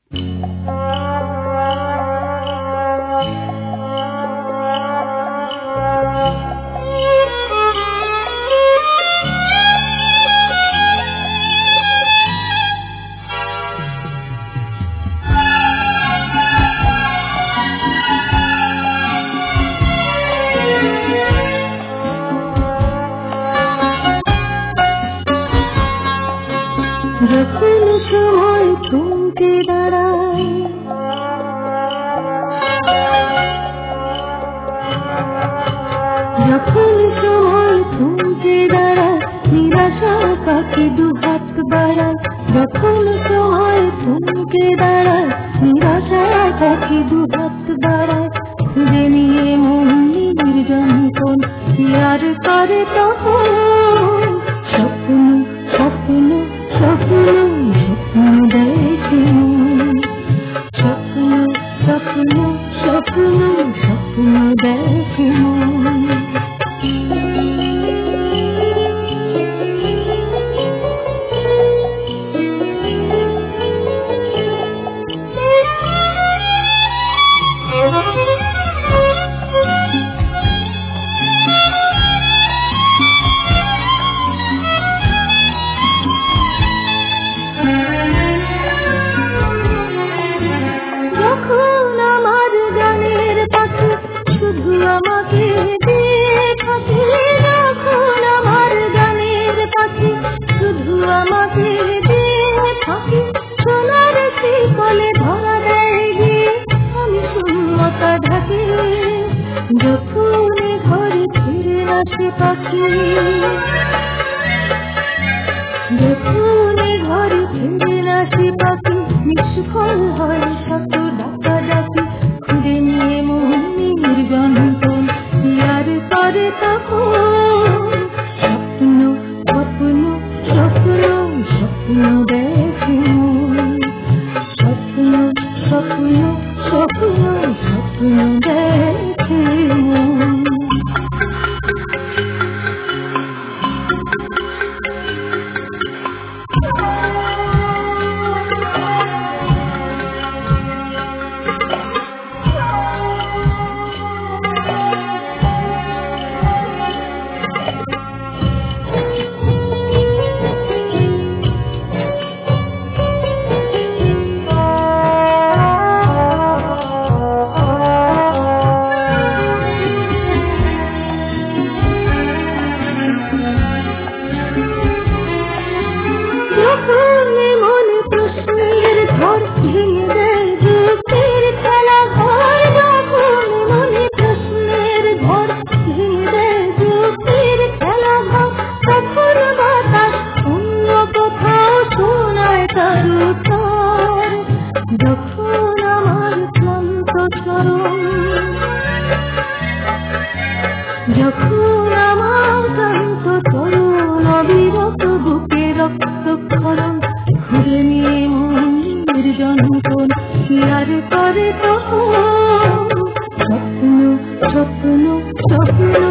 যখন সময় থমকে দাঁড়ায়, যখন সময় থমকে দাঁড়ায়, নিরাশা পাখি দুহাত বাড়ায়। যখন সময় থমকে দাঁড়ায়, নিরাশা পাখি দুহাত বাড়ায়। খুঁজে নিয়ে মন নির্জন কোন আর করে তখন স্বপ্ন স্বপ্ন স্বপ্ন স্বপ্ন দেখে, স্বপ্ন স্বপ্ন স্বপ্ন স্বপ্ন দেখে। যখনই ঘরে ফিরে আসে পাখি, যখনই ঘরে ফিরে আসে পাখি, নিষ্ফল হয় শত ডাকা ডাকি। খুঁজে নিয়ে মন নির্জন কোন আর করে তখন স্বপ্ন স্বপ্ন স্বপ্ন স্বপ্ন দেখে, স্বপ্ন স্বপ্ন স্বপ্ন স্বপ্ন দেখে। যখন আমার শান্ত তরুণ অবিরত বুকে রক্তক্ষরণ, ঘুরে নিয়ে মন নির্জন কোন আর করে তখন স্বপ্ন স্বপ্ন স্বপ্ন